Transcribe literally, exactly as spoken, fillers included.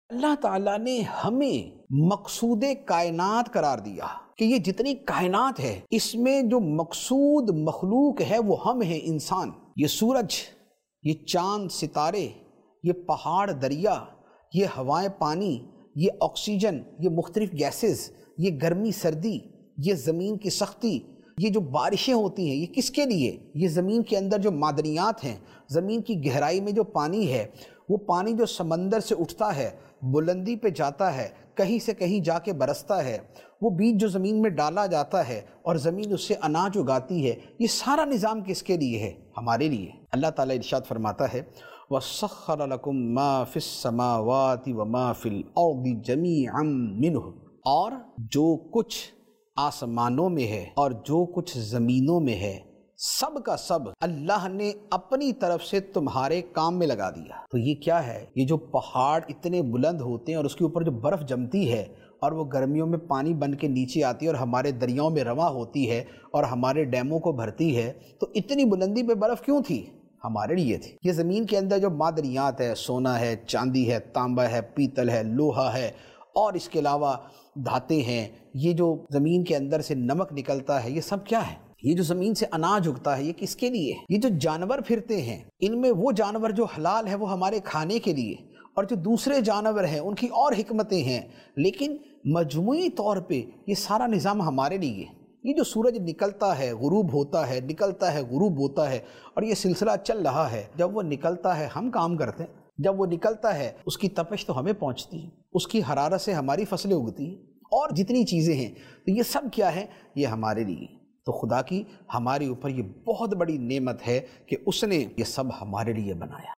اللہ تعالیٰ نے ہمیں مقصود کائنات قرار دیا کہ یہ جتنی کائنات ہے اس میں جو مقصود مخلوق ہے وہ ہم ہیں، انسان۔ یہ سورج، یہ چاند ستارے، یہ پہاڑ دریا، یہ ہوائیں پانی، یہ آکسیجن، یہ مختلف گیسز، یہ گرمی سردی، یہ زمین کی سختی، یہ جو بارشیں ہوتی ہیں یہ کس کے لیے؟ یہ زمین کے اندر جو معدنیات ہیں، زمین کی گہرائی میں جو پانی ہے، وہ پانی جو سمندر سے اٹھتا ہے، بلندی پہ جاتا ہے، کہیں سے کہیں جا کے برستا ہے، وہ بیج جو زمین میں ڈالا جاتا ہے اور زمین اس سے اناج اگاتی ہے، یہ سارا نظام کس کے لیے ہے؟ ہمارے لیے۔ اللہ تعالیٰ ارشاد فرماتا ہے وَسَخَّرَ لَكُم مَّا فِي السَّمَاوَاتِ وَمَا فِي الْأَرْضِ جَمِيعًا مِّنْهُ، اور جو کچھ آسمانوں میں ہے اور جو کچھ زمینوں میں ہے سب کا سب اللہ نے اپنی طرف سے تمہارے کام میں لگا دیا۔ تو یہ کیا ہے؟ یہ جو پہاڑ اتنے بلند ہوتے ہیں اور اس کے اوپر جو برف جمتی ہے اور وہ گرمیوں میں پانی بن کے نیچے آتی ہے اور ہمارے دریاؤں میں رواں ہوتی ہے اور ہمارے ڈیموں کو بھرتی ہے، تو اتنی بلندی پہ برف کیوں تھی؟ ہمارے لیے تھی۔ یہ زمین کے اندر جو معدنیات ہے، سونا ہے، چاندی ہے، تانبا ہے، پیتل ہے، لوہا ہے، اور اس کے علاوہ دھاتیں ہیں، یہ جو زمین کے اندر سے نمک نکلتا ہے، یہ سب کیا ہے؟ یہ جو زمین سے اناج اگتا ہے یہ کس کے لیے؟ یہ جو جانور پھرتے ہیں ان میں وہ جانور جو حلال ہے وہ ہمارے کھانے کے لیے، اور جو دوسرے جانور ہیں ان کی اور حکمتیں ہیں، لیکن مجموعی طور پہ یہ سارا نظام ہمارے لیے۔ یہ جو سورج نکلتا ہے، غروب ہوتا ہے، نکلتا ہے، غروب ہوتا ہے، اور یہ سلسلہ چل رہا ہے۔ جب وہ نکلتا ہے ہم کام کرتے ہیں، جب وہ نکلتا ہے اس کی تپش تو ہمیں پہنچتی ہے، اس کی حرارت سے ہماری فصلیں اگتی ہیں، اور جتنی چیزیں ہیں، تو یہ سب کیا ہے؟ یہ ہمارے لیے۔ تو خدا کی ہمارے اوپر یہ بہت بڑی نعمت ہے کہ اس نے یہ سب ہمارے لیے بنایا۔